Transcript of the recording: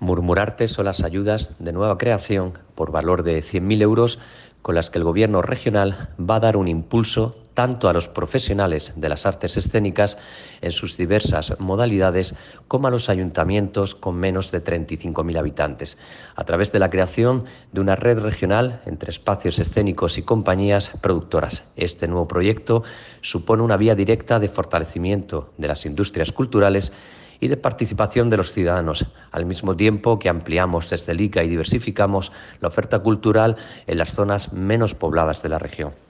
Murmurarte son las ayudas de nueva creación por valor de 100.000 euros con las que el Gobierno regional va a dar un impulso tanto a los profesionales de las artes escénicas en sus diversas modalidades como a los ayuntamientos con menos de 35.000 habitantes, a través de la creación de una red regional entre espacios escénicos y compañías productoras. Este nuevo proyecto supone una vía directa de fortalecimiento de las industrias culturales y de participación de los ciudadanos, al mismo tiempo que ampliamos desde el ICA y diversificamos la oferta cultural en las zonas menos pobladas de la región.